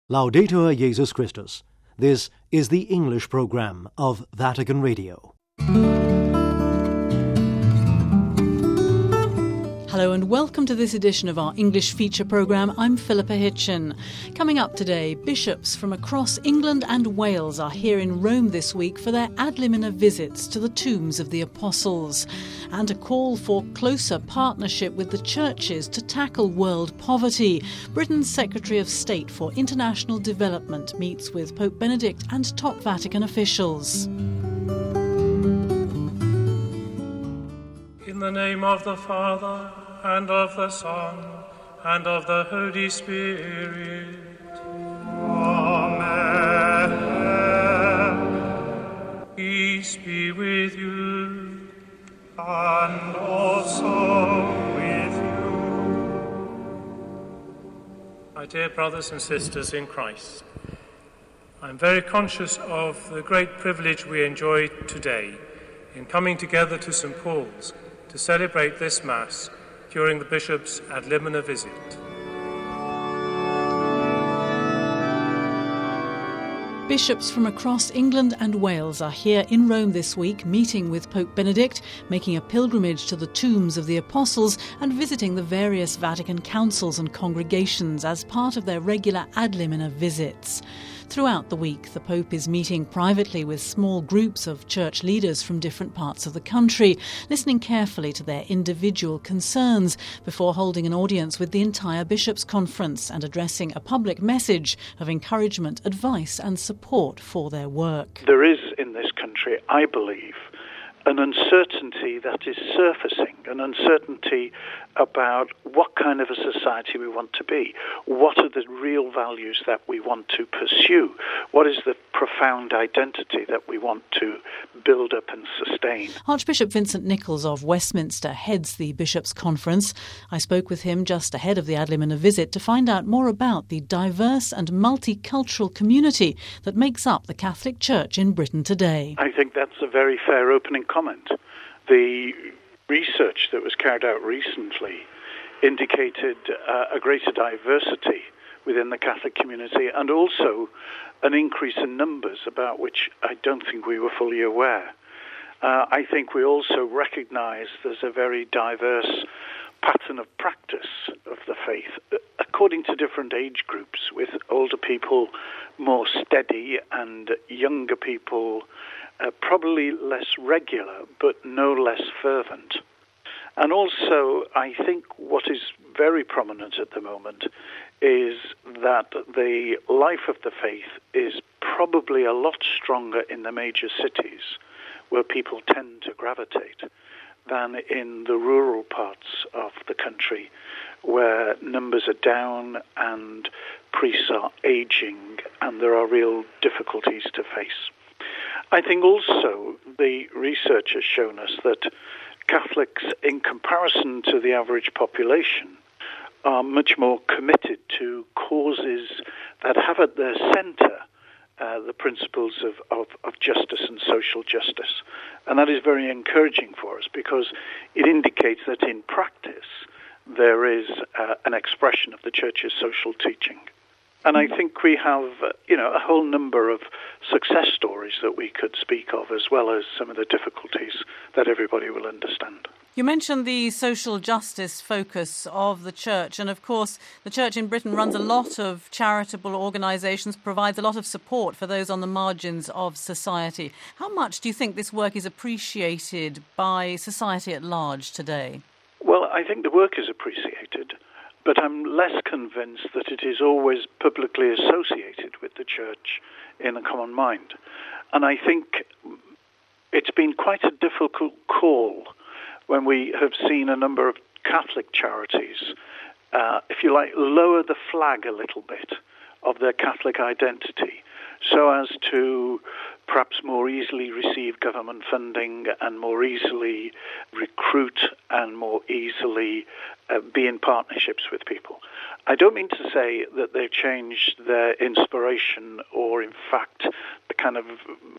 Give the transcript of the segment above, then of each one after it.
Laudetur Jesus Christus. This is the English program of Vatican Radio. Hello and welcome to this edition of our English feature programme. I'm Philippa Hitchin. Coming up today, bishops from across England and Wales are here in Rome this week for their ad limina visits to the tombs of the apostles, and a call for closer partnership with the churches to tackle world poverty. Britain's Secretary of State for International Development meets with Pope Benedict and top Vatican officials. In the name of the Father, and of the Son, and of the Holy Spirit. Amen. Peace be with you, and also with you. My dear brothers and sisters in Christ, I'm very conscious of the great privilege we enjoy today in coming together to St. Paul's to celebrate this Mass during the Bishop's ad limina visit. Bishops from across England and Wales are here in Rome this week, meeting with Pope Benedict, making a pilgrimage to the tombs of the apostles and visiting the various Vatican councils and congregations as part of their regular ad limina visits. Throughout the week, the Pope is meeting privately with small groups of church leaders from different parts of the country, listening carefully to their individual concerns before holding an audience with the entire Bishops' Conference and addressing a public message of encouragement, advice and support for their work. There is in this country, I believe, an uncertainty that is surfacing, an uncertainty about what kind of a society we want to be. What are the real values that we want to pursue? What is the profound identity that we want to build up and sustain? Archbishop Vincent Nichols of Westminster heads the Bishops' Conference. I spoke with him just ahead of the ad limina visit to find out more about the diverse and multicultural community that makes up the Catholic Church in Britain today. I think that's a very fair opening comment. The research that was carried out recently indicated a greater diversity within the Catholic community and also an increase in numbers about which I don't think we were fully aware. I think we also recognise there's a very diverse pattern of practice of the faith according to different age groups, with older people more steady and younger people probably less regular, but no less fervent. And also, I think what is very prominent at the moment is that the life of the faith is probably a lot stronger in the major cities, where people tend to gravitate, than in the rural parts of the country, where numbers are down and priests are aging and there are real difficulties to face. I think also the research has shown us that Catholics, in comparison to the average population, are much more committed to causes that have at their centre the principles of justice and social justice. And that is very encouraging for us because it indicates that in practice there is an expression of the Church's social teaching. And I think we have, a whole number of success stories that we could speak of, as well as some of the difficulties that everybody will understand. You mentioned the social justice focus of the Church, and of course the Church in Britain runs a lot of charitable organisations, provides a lot of support for those on the margins of society. How much do you think this work is appreciated by society at large today? Well, I think the work is appreciated, but I'm less convinced that it is always publicly associated with the Church in the common mind. And I think it's been quite a difficult call when we have seen a number of Catholic charities, if you like, lower the flag a little bit of their Catholic identity so as to perhaps more easily receive government funding and more easily recruit and more easily be in partnerships with people. I don't mean to say that they've changed their inspiration or, in fact, the kind of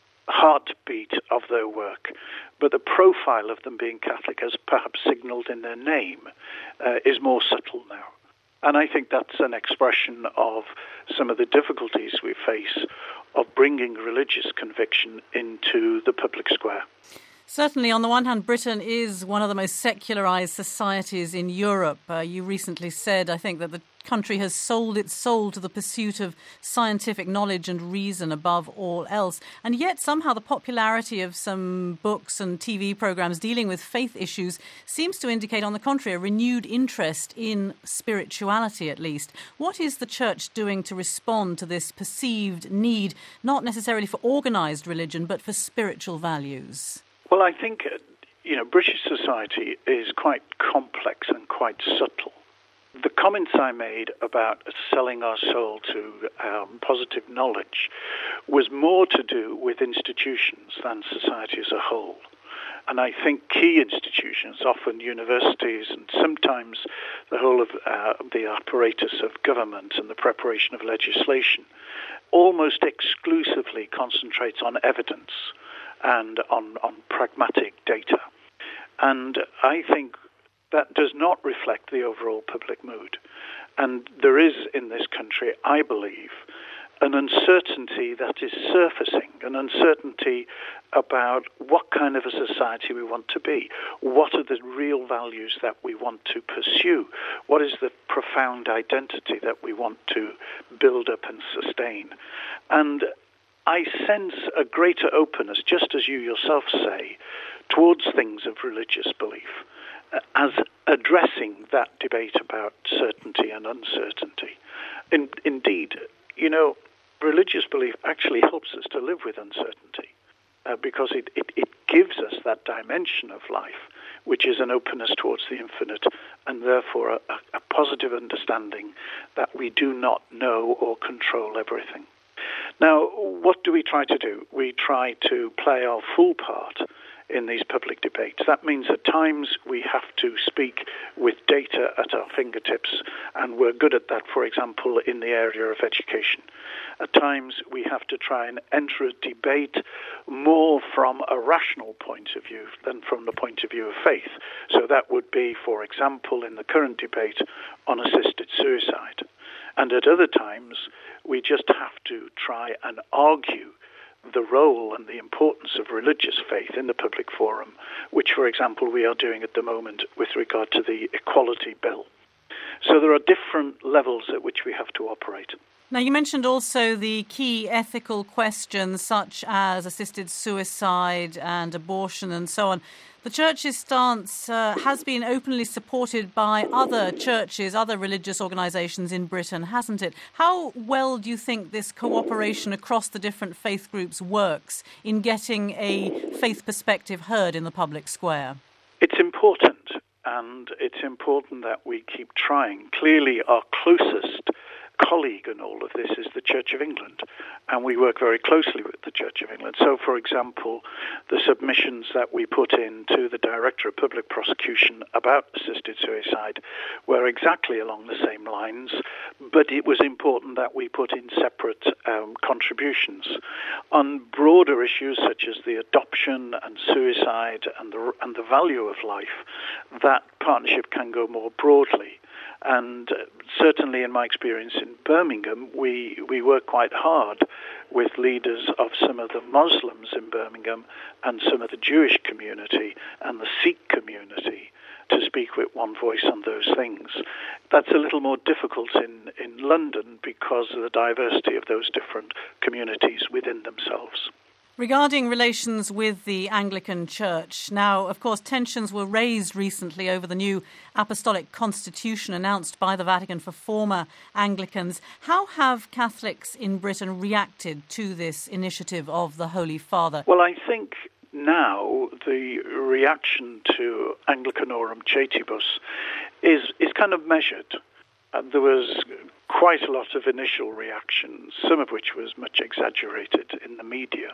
heartbeat of their work, but the profile of them being Catholic, as perhaps signalled in their name, is more subtle now. And I think that's an expression of some of the difficulties we face of bringing religious conviction into the public square. Certainly, on the one hand, Britain is one of the most secularised societies in Europe. You recently said, I think, that the country has sold its soul to the pursuit of scientific knowledge and reason above all else. And yet somehow the popularity of some books and TV programmes dealing with faith issues seems to indicate, on the contrary, a renewed interest in spirituality, at least. What is the Church doing to respond to this perceived need, not necessarily for organised religion, but for spiritual values? Well, I think, British society is quite complex and quite subtle. The comments I made about selling our soul to positive knowledge was more to do with institutions than society as a whole. And I think key institutions, often universities and sometimes the whole of the apparatus of government and the preparation of legislation, almost exclusively concentrates on evidence and on pragmatic data. And I think that does not reflect the overall public mood. And there is in this country, I believe, an uncertainty that is surfacing, an uncertainty about what kind of a society we want to be, what are the real values that we want to pursue, what is the profound identity that we want to build up and sustain. And I sense a greater openness, just as you yourself say, towards things of religious belief, as addressing that debate about certainty and uncertainty. Indeed, religious belief actually helps us to live with uncertainty because it gives us that dimension of life, which is an openness towards the infinite and therefore a positive understanding that we do not know or control everything. Now, what do we try to do? We try to play our full part in these public debates. That means at times we have to speak with data at our fingertips, and we're good at that, for example, in the area of education. At times we have to try and enter a debate more from a rational point of view than from the point of view of faith. So that would be, for example, in the current debate on assisted suicide. And at other times, we just have to try and argue the role and the importance of religious faith in the public forum, which, for example, we are doing at the moment with regard to the Equality Bill. So there are different levels at which we have to operate. Now, you mentioned also the key ethical questions such as assisted suicide and abortion and so on. The Church's stance has been openly supported by other churches, other religious organisations in Britain, hasn't it? How well do you think this cooperation across the different faith groups works in getting a faith perspective heard in the public square? It's important, and it's important that we keep trying. Clearly, our closest colleague in all of this is the Church of England, and we work very closely with the Church of England. So, for example, the submissions that we put in to the Director of Public Prosecution about assisted suicide were exactly along the same lines, but it was important that we put in separate contributions. On broader issues such as the adoption and suicide and the value of life, that partnership can go more broadly. And certainly in my experience in Birmingham, we work quite hard with leaders of some of the Muslims in Birmingham and some of the Jewish community and the Sikh community to speak with one voice on those things. That's a little more difficult in London because of the diversity of those different communities within themselves. Regarding relations with the Anglican Church, now, of course, tensions were raised recently over the new apostolic constitution announced by the Vatican for former Anglicans. How have Catholics in Britain reacted to this initiative of the Holy Father? Well, I think now the reaction to Anglicanorum Caetibus is kind of measured. There was quite a lot of initial reaction, some of which was much exaggerated in the media.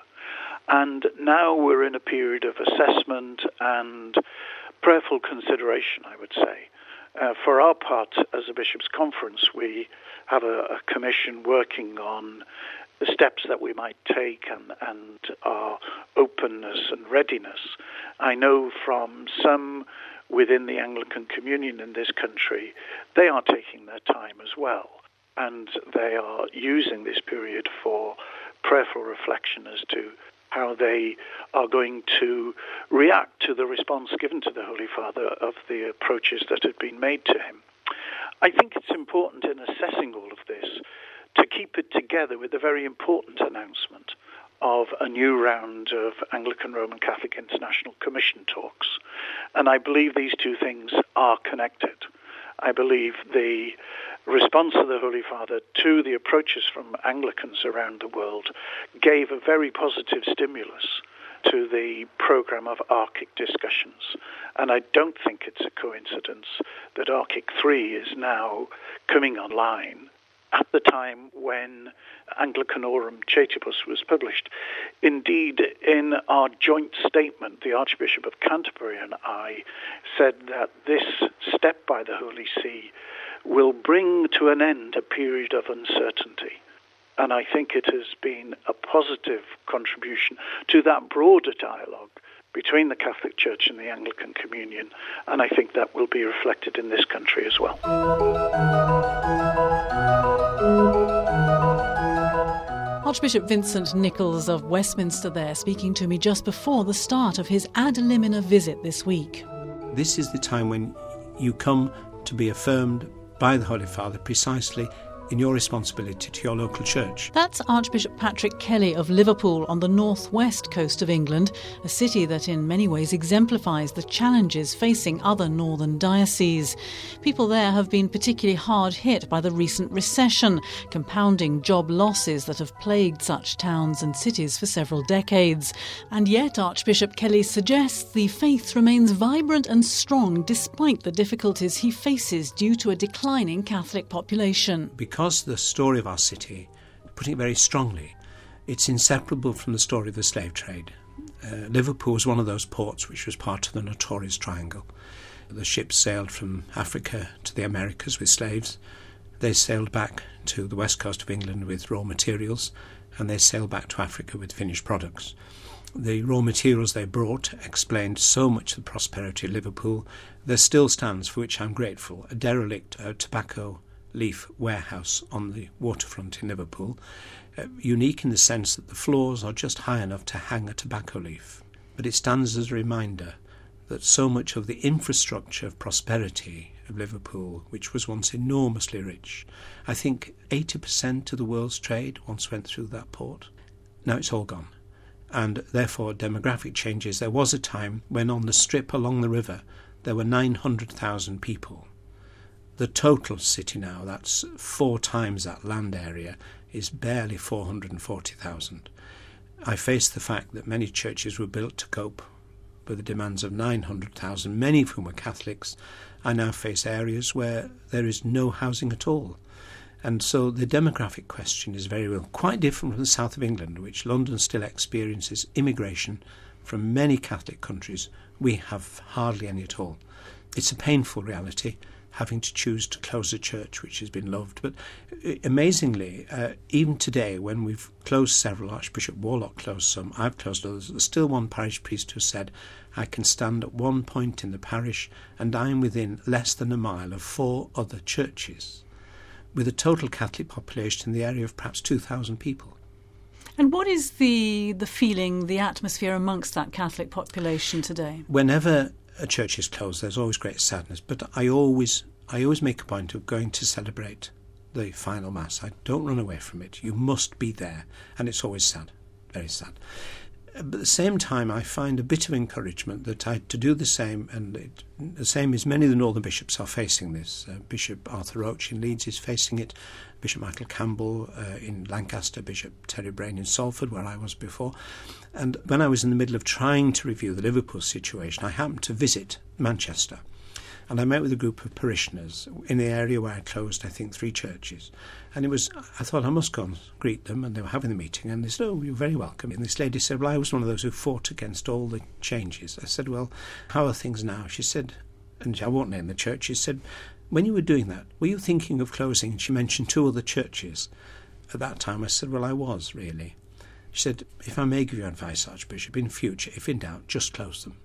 And now we're in a period of assessment and prayerful consideration, I would say. For our part, as a Bishops' Conference, we have a commission working on the steps that we might take and our openness and readiness. I know from some within the Anglican Communion in this country, they are taking their time as well. And they are using this period for prayerful reflection as to how they are going to react to the response given to the Holy Father of the approaches that had been made to him. I think it's important in assessing all of this to keep it together with the very important announcement of a new round of Anglican Roman Catholic International Commission talks. And I believe these two things are connected. I believe the response of the Holy Father to the approaches from Anglicans around the world gave a very positive stimulus to the program of ARCIC discussions. And I don't think it's a coincidence that ARCIC 3 is now coming online at the time when Anglicanorum Cetibus was published. Indeed, in our joint statement, the Archbishop of Canterbury and I said that this step by the Holy See will bring to an end a period of uncertainty. And I think it has been a positive contribution to that broader dialogue between the Catholic Church and the Anglican Communion, and I think that will be reflected in this country as well. Archbishop Vincent Nichols of Westminster there, speaking to me just before the start of his ad limina visit this week. This is the time when you come to be affirmed by the Holy Father precisely in your responsibility to your local church. That's Archbishop Patrick Kelly of Liverpool on the northwest coast of England, a city that in many ways exemplifies the challenges facing other northern dioceses. People there have been particularly hard hit by the recent recession, compounding job losses that have plagued such towns and cities for several decades. And yet Archbishop Kelly suggests the faith remains vibrant and strong despite the difficulties he faces due to a declining Catholic population. Because the story of our city, putting it very strongly, it's inseparable from the story of the slave trade. Liverpool was one of those ports which was part of the notorious triangle. The ships sailed from Africa to the Americas with slaves. They sailed back to the west coast of England with raw materials, and they sailed back to Africa with finished products. The raw materials they brought explained so much of the prosperity of Liverpool. There still stands, for which I'm grateful, a derelict tobacco leaf warehouse on the waterfront in Liverpool, unique in the sense that the floors are just high enough to hang a tobacco leaf. But it stands as a reminder that so much of the infrastructure of prosperity of Liverpool, which was once enormously rich, I think 80% of the world's trade once went through that port. Now it's all gone. And therefore demographic changes. There was a time when on the strip along the river there were 900,000 people. The total city now, that's 4 times that land area, is barely 440,000. I face the fact that many churches were built to cope with the demands of 900,000, many of whom were Catholics. I now face areas where there is no housing at all. And so the demographic question is very real, quite different from the south of England, which London still experiences immigration from many Catholic countries. We have hardly any at all. It's a painful reality, having to choose to close a church which has been loved. But amazingly, even today, when we've closed several, Archbishop Warlock closed some, I've closed others, there's still one parish priest who said, I can stand at one point in the parish and I'm within less than a mile of 4 other churches, with a total Catholic population in the area of perhaps 2,000 people. And what is the feeling, the atmosphere amongst that Catholic population today? Whenever a church is closed, there's always great sadness, but I always make a point of going to celebrate the final Mass. I don't run away from it. You must be there, and it's always sad, very sad. But at the same time, I find a bit of encouragement that I to do the same, and the same as many of the northern bishops are facing this. Bishop Arthur Roach in Leeds is facing it, Bishop Michael Campbell in Lancaster, Bishop Terry Brain in Salford, where I was before. And when I was in the middle of trying to review the Liverpool situation, I happened to visit Manchester. And I met with a group of parishioners in the area where I closed, I think, 3 churches. And I thought I must go and greet them, and they were having the meeting, and they said, oh, you're very welcome. And this lady said, well, I was one of those who fought against all the changes. I said, well, how are things now? She said, and I won't name the church, she said, when you were doing that, were you thinking of closing? And she mentioned 2 other churches. At that time, I said, well, I was, really. She said, if I may give you advice, Archbishop, in future, if in doubt, just close them.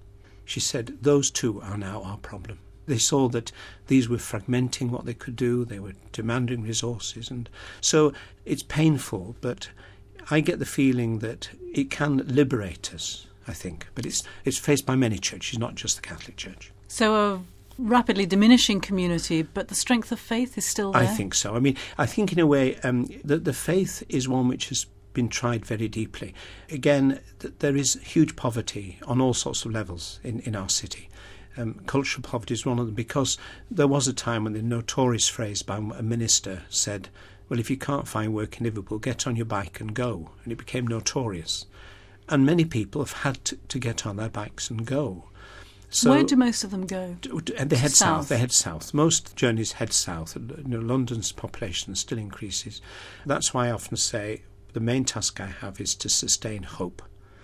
She said, those two are now our problem. They saw that these were fragmenting what they could do, they were demanding resources, and so it's painful, but I get the feeling that it can liberate us, I think. But it's faced by many churches, not just the Catholic Church. So a rapidly diminishing community, but the strength of faith is still there? I think so. I mean, I think in a way the faith is one which has been tried very deeply. Again, there is huge poverty on all sorts of levels in our city. Cultural poverty is one of them, because there was a time when the notorious phrase by a minister said, well, if you can't find work in Liverpool, get on your bike and go. And it became notorious. And many people have had to get on their bikes and go. So, where do most of them go? They head south. They head south. Most journeys head south. London's population still increases. That's why I often say the main task I have is to sustain hope.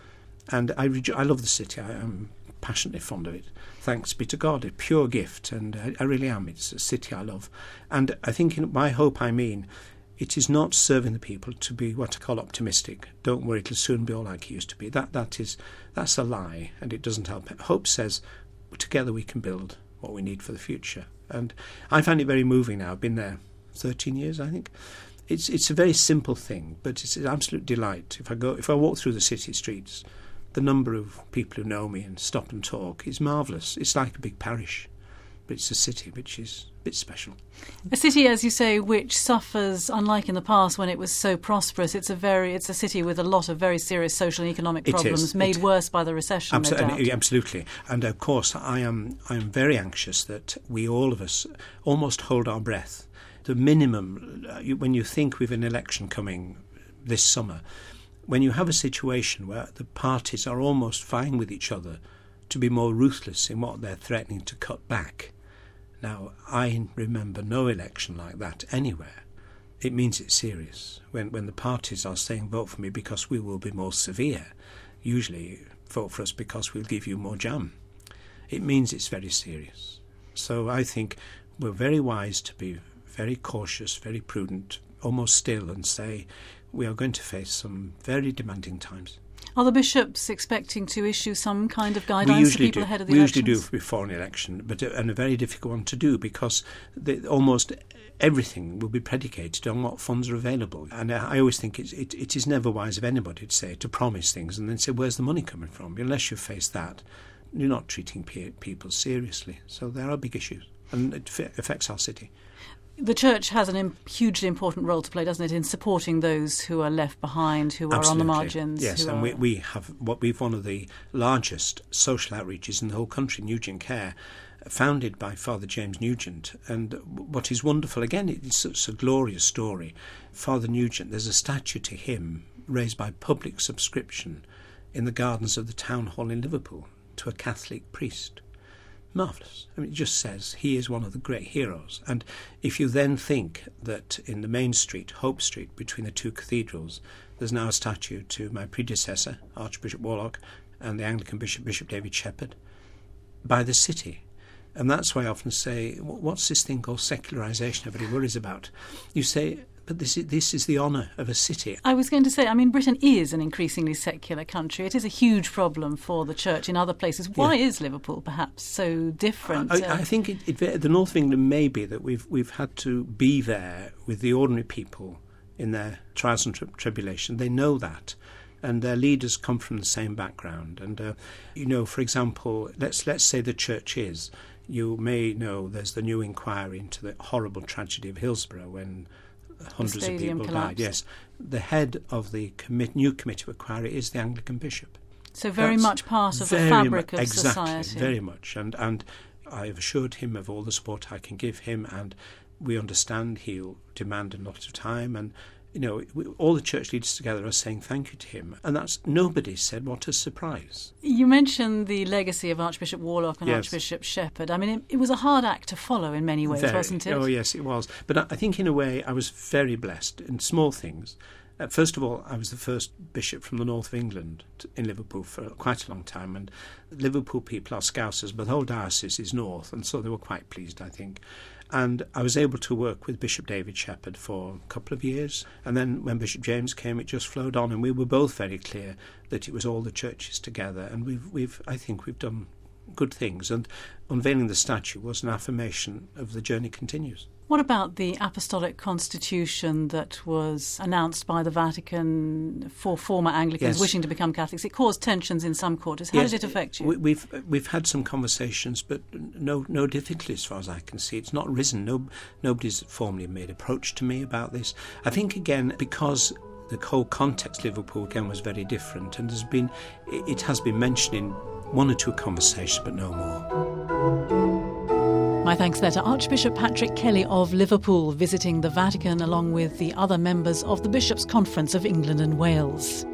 And I love the city. I am passionately fond of it. Thanks be to God, a pure gift, and I really am. It's a city I love. And I think in my hope I mean it is not serving the people to be what I call optimistic. Don't worry, it'll soon be all like it used to be. That's a lie, and it doesn't help. Hope says together we can build what we need for the future. And I find it very moving now. I've been there 13 years, I think. It's a very simple thing, but it's an absolute delight. If I walk through the city streets, the number of people who know me and stop and talk is marvellous. It's like a big parish, but it's a city which is a bit special. A city, as you say, which suffers, unlike in the past when it was so prosperous. It's a city with a lot of very serious social and economic problems, made worse by the recession. Absolutely. And of course, I am very anxious that we, all of us, almost hold our breath. The minimum, when you think we've an election coming this summer, when you have a situation where the parties are almost vying with each other to be more ruthless in what they're threatening to cut back. Now, I remember no election like that anywhere. It means it's serious. When the parties are saying vote for me because we will be more severe, usually vote for us because we'll give you more jam. It means it's very serious. So I think we're very wise to be very cautious, very prudent, almost still, and say we are going to face some very demanding times. Are the bishops expecting to issue some kind of guidelines to people ahead of the elections? We usually do before an election, and a very difficult one to do, because almost everything will be predicated on what funds are available. And I always think it is never wise of anybody to promise things and then say, where's the money coming from? Unless you face that, you're not treating people seriously. So there are big issues, and it affects our city. The Church has a hugely important role to play, doesn't it, in supporting those who are left behind, who are on the margins. Yes, and we've one of the largest social outreaches in the whole country, Nugent Care, founded by Father James Nugent. And what is wonderful, again, it's such a glorious story. Father Nugent, there's a statue to him raised by public subscription in the gardens of the Town Hall in Liverpool to a Catholic priest. Marvellous. I mean, it just says he is one of the great heroes. And if you then think that in the main street, Hope Street, between the two cathedrals, there's now a statue to my predecessor, Archbishop Warlock, and the Anglican Bishop, Bishop David Shepherd, by the city. And that's why I often say, what's this thing called secularisation everybody worries about? You say, but this is the honour of a city. I was going to say, I mean, Britain is an increasingly secular country. It is a huge problem for the Church in other places. Why is Liverpool perhaps so different? I think the north of England may be that we've had to be there with the ordinary people in their trials and tribulation. They know that. And their leaders come from the same background. And, for example, let's say the Church is. You may know there's the new inquiry into the horrible tragedy of Hillsborough when hundreds of people died. Yes, the head of the new committee of inquiry is the Anglican bishop. So very much part of the fabric of society. Exactly, very much. And I have assured him of all the support I can give him, and we understand he'll demand a lot of time. And all the church leaders together are saying thank you to him, and nobody said what a surprise. You mentioned the legacy of Archbishop Warlock and Archbishop Shepherd. I mean, it was a hard act to follow in many ways, wasn't it? Oh yes, it was. But I think in a way I was very blessed in small things. First of all, I was the first bishop from the north of England in Liverpool for quite a long time, and Liverpool people are Scousers, but the whole diocese is north, and so they were quite pleased, I think. And I was able to work with Bishop David Shepherd for a couple of years. And then when Bishop James came, it just flowed on. And we were both very clear that it was all the churches together. And I think we've done good things, and unveiling the statue was an affirmation of the journey continues. What about the Apostolic Constitution that was announced by the Vatican for former Anglicans wishing to become Catholics? It caused tensions in some quarters. How did it affect you? We've had some conversations, but no difficulty as far as I can see. It's not risen. Nobody's formally made approach to me about this. I think, again, because the whole context of Liverpool, again, was very different, and it has been mentioned in one or two conversations, but no more. My thanks there to Archbishop Patrick Kelly of Liverpool, visiting the Vatican along with the other members of the Bishops' Conference of England and Wales.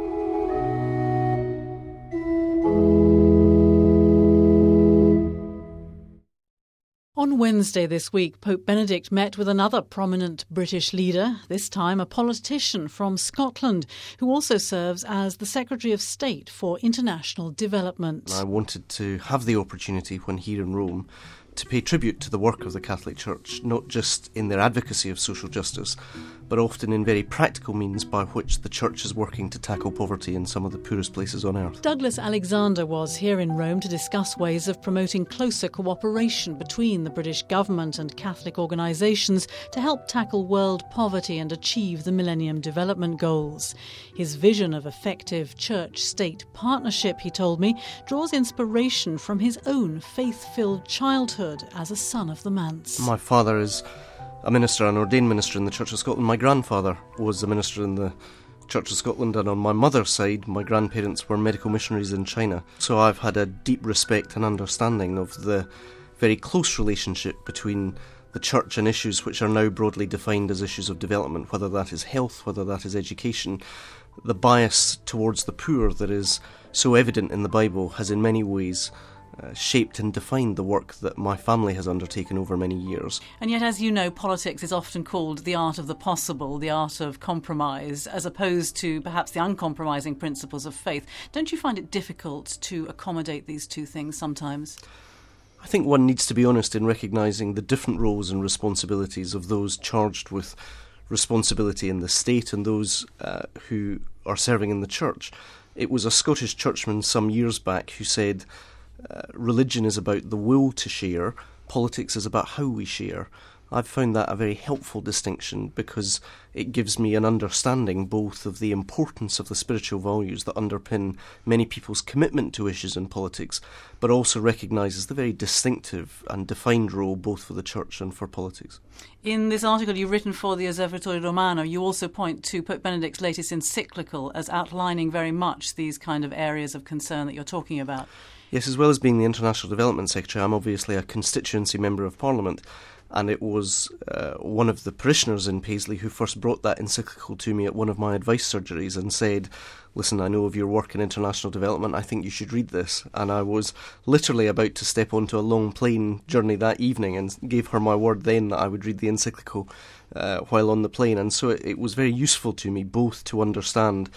On Wednesday this week, Pope Benedict met with another prominent British leader, this time a politician from Scotland, who also serves as the Secretary of State for International Development. I wanted to have the opportunity when here in Rome to pay tribute to the work of the Catholic Church, not just in their advocacy of social justice, but often in very practical means by which the Church is working to tackle poverty in some of the poorest places on earth. Douglas Alexander was here in Rome to discuss ways of promoting closer cooperation between the British government and Catholic organisations to help tackle world poverty and achieve the Millennium Development Goals. His vision of effective church-state partnership, he told me, draws inspiration from his own faith-filled childhood as a son of the manse. My father is a minister, an ordained minister in the Church of Scotland. My grandfather was a minister in the Church of Scotland, and on my mother's side, my grandparents were medical missionaries in China. So I've had a deep respect and understanding of the very close relationship between the Church and issues which are now broadly defined as issues of development, whether that is health, whether that is education. The bias towards the poor that is so evident in the Bible has in many ways shaped and defined the work that my family has undertaken over many years. And yet, as you know, politics is often called the art of the possible, the art of compromise, as opposed to perhaps the uncompromising principles of faith. Don't you find it difficult to accommodate these two things sometimes? I think one needs to be honest in recognising the different roles and responsibilities of those charged with responsibility in the state and those who are serving in the Church. It was a Scottish churchman some years back who said, religion is about the will to share, politics is about how we share. I've found that a very helpful distinction because it gives me an understanding both of the importance of the spiritual values that underpin many people's commitment to issues in politics, but also recognises the very distinctive and defined role both for the Church and for politics. In this article you've written for the Osservatore Romano, you also point to Pope Benedict's latest encyclical as outlining very much these kind of areas of concern that you're talking about. Yes, as well as being the International Development Secretary, I'm obviously a constituency member of Parliament, and it was one of the parishioners in Paisley who first brought that encyclical to me at one of my advice surgeries and said, listen, I know of your work in international development, I think you should read this. And I was literally about to step onto a long plane journey that evening and gave her my word then that I would read the encyclical while on the plane. And so it was very useful to me both to understand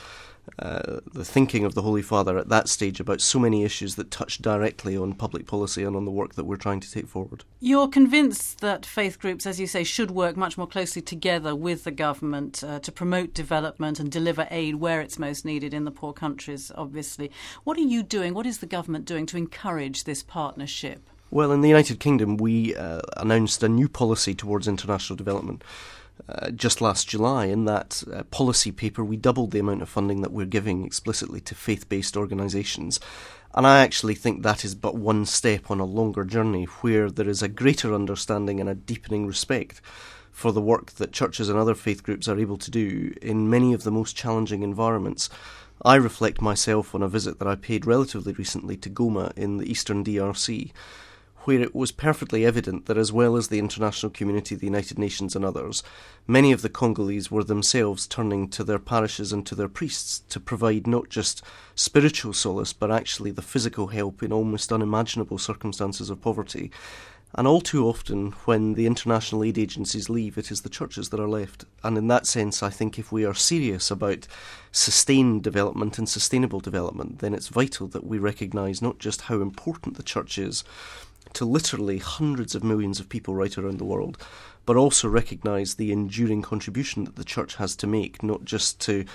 the thinking of the Holy Father at that stage about so many issues that touch directly on public policy and on the work that we're trying to take forward. You're convinced that faith groups, as you say, should work much more closely together with the government to promote development and deliver aid where it's most needed in the poor countries, obviously. What are you doing, what is the government doing to encourage this partnership? Well, in the United Kingdom, we announced a new policy towards international development. Just last July, in that policy paper, we doubled the amount of funding that we're giving explicitly to faith-based organisations. And I actually think that is but one step on a longer journey where there is a greater understanding and a deepening respect for the work that churches and other faith groups are able to do in many of the most challenging environments. I reflect myself on a visit that I paid relatively recently to Goma in the eastern DRC, where it was perfectly evident that as well as the international community, the United Nations and others, many of the Congolese were themselves turning to their parishes and to their priests to provide not just spiritual solace, but actually the physical help in almost unimaginable circumstances of poverty. And all too often, when the international aid agencies leave, it is the churches that are left. And in that sense, I think if we are serious about sustained development and sustainable development, then it's vital that we recognise not just how important the church is to literally hundreds of millions of people right around the world, but also recognise the enduring contribution that the church has to make, not just to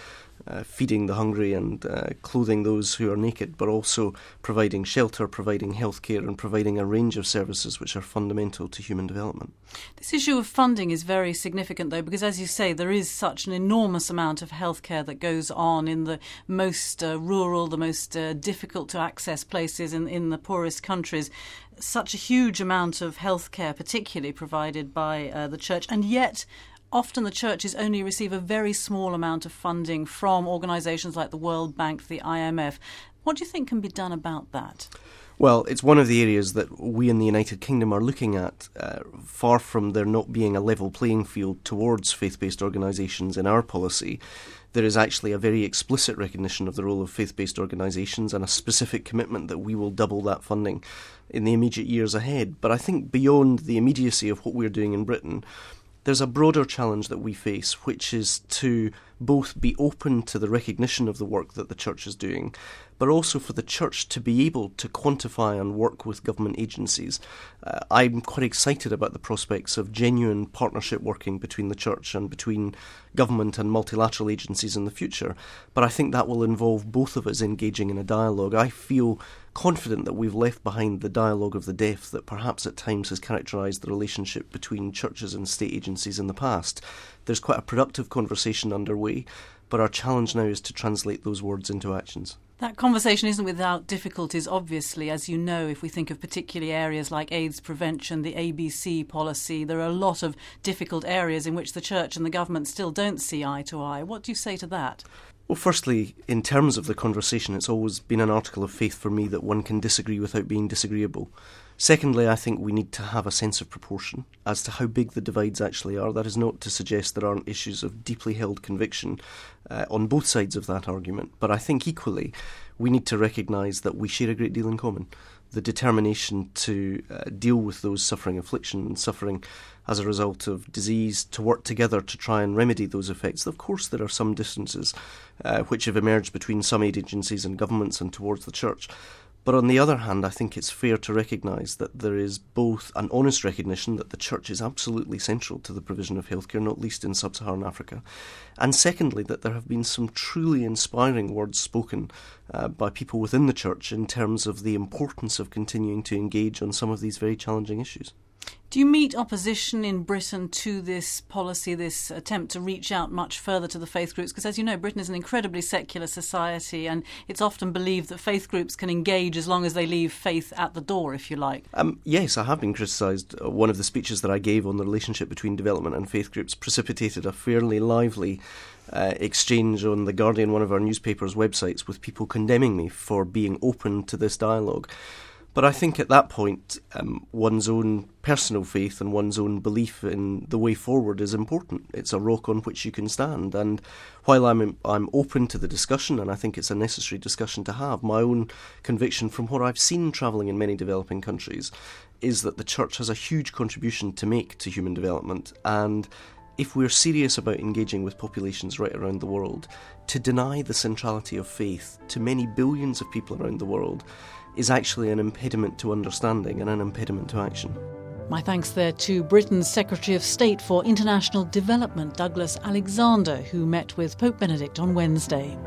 feeding the hungry and clothing those who are naked, but also providing shelter, providing healthcare, and providing a range of services which are fundamental to human development. This issue of funding is very significant, though, because, as you say, there is such an enormous amount of healthcare that goes on in the most rural, the most difficult to access places in the poorest countries. Such a huge amount of healthcare, particularly provided by the church, and yet often the churches only receive a very small amount of funding from organisations like the World Bank, the IMF. What do you think can be done about that? Well, it's one of the areas that we in the United Kingdom are looking at. Far from there not being a level playing field towards faith-based organisations in our policy, there is actually a very explicit recognition of the role of faith-based organisations and a specific commitment that we will double that funding in the immediate years ahead. But I think beyond the immediacy of what we're doing in Britain, there's a broader challenge that we face, which is to both be open to the recognition of the work that the church is doing, but also for the church to be able to quantify and work with government agencies. I'm quite excited about the prospects of genuine partnership working between the church and between government and multilateral agencies in the future, but I think that will involve both of us engaging in a dialogue. I feel confident that we've left behind the dialogue of the deaf that perhaps at times has characterised the relationship between churches and state agencies in the past. There's quite a productive conversation underway, but our challenge now is to translate those words into actions. That conversation isn't without difficulties, obviously. As you know, if we think of particularly areas like AIDS prevention, the ABC policy, there are a lot of difficult areas in which the church and the government still don't see eye to eye. What do you say to that? Well, firstly, in terms of the conversation, it's always been an article of faith for me that one can disagree without being disagreeable. Secondly, I think we need to have a sense of proportion as to how big the divides actually are. That is not to suggest there aren't issues of deeply held conviction on both sides of that argument, but I think equally we need to recognise that we share a great deal in common. The determination to deal with those suffering affliction and suffering as a result of disease, to work together to try and remedy those effects. Of course, there are some differences which have emerged between some aid agencies and governments and towards the church. But on the other hand, I think it's fair to recognise that there is both an honest recognition that the church is absolutely central to the provision of healthcare, not least in sub-Saharan Africa, and secondly, that there have been some truly inspiring words spoken by people within the church in terms of the importance of continuing to engage on some of these very challenging issues. Do you meet opposition in Britain to this policy, this attempt to reach out much further to the faith groups? Because, as you know, Britain is an incredibly secular society, and it's often believed that faith groups can engage as long as they leave faith at the door, if you like. Yes, I have been criticised. One of the speeches that I gave on the relationship between development and faith groups precipitated a fairly lively exchange on The Guardian, one of our newspapers' websites, with people condemning me for being open to this dialogue. But I think at that point, one's own personal faith and one's own belief in the way forward is important. It's a rock on which you can stand. And while I'm open to the discussion, and I think it's a necessary discussion to have, my own conviction from what I've seen travelling in many developing countries is that the church has a huge contribution to make to human development. And if we're serious about engaging with populations right around the world, to deny the centrality of faith to many billions of people around the world is actually an impediment to understanding and an impediment to action. My thanks there to Britain's Secretary of State for International Development, Douglas Alexander, who met with Pope Benedict on Wednesday.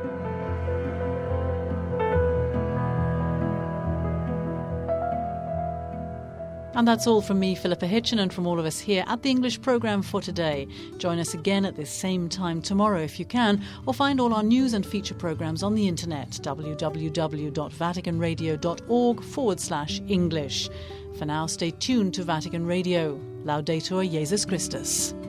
And that's all from me, Philippa Hitchen, and from all of us here at the English programme for today. Join us again at this same time tomorrow if you can, or find all our news and feature programmes on the internet, www.vaticanradio.org/English. For now, stay tuned to Vatican Radio. Laudetur Jesus Christus.